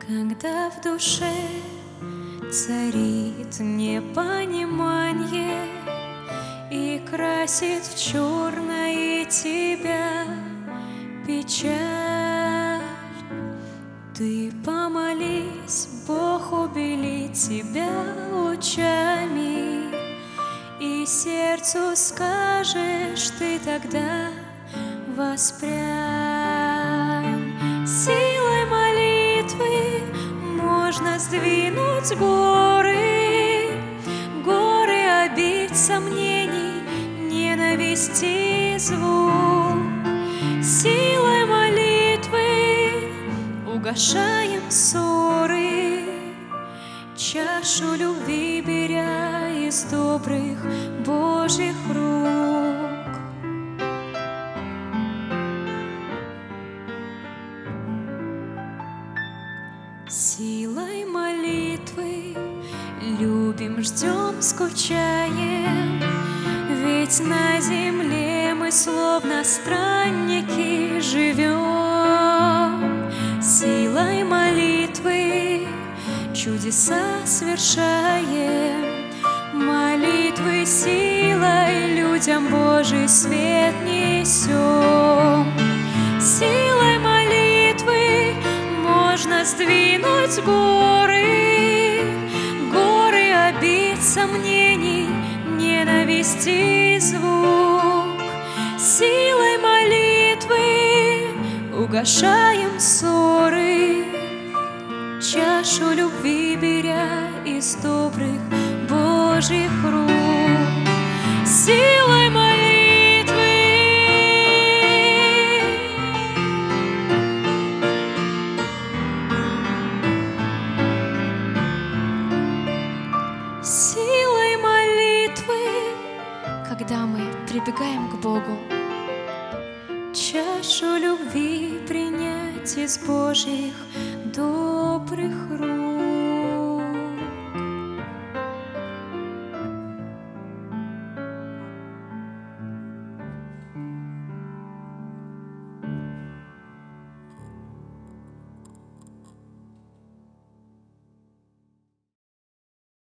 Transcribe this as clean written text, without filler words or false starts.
Когда в душе царит непонимание и красит в черное тебя печаль, ты помолись, Бог убелит тебя лучами, и сердцу скажешь ты тогда: воспрянь. Силой молитвы можно сдвинуть горы, горы обид сомнений, ненависти и звук. Силой молитвы угошаем ссоры, чашу любви беря из добрых Божьих рук. Силой молитвы любим, ждем, скучаем, ведь на земле мы словно странники живем. Силой молитвы чудеса совершаем, молитвы силой людям Божий свет несем. Силой молитвы можно сдвинуть горы, горы обид сомнений, ненависти и звук. Силой молитвы угошаем ссоры, чашу любви беря из добрых Божьих рук. Силой молитвы, силой молитвы, когда мы прибегаем к Богу, чашу любви принять из Божьих добрых рук.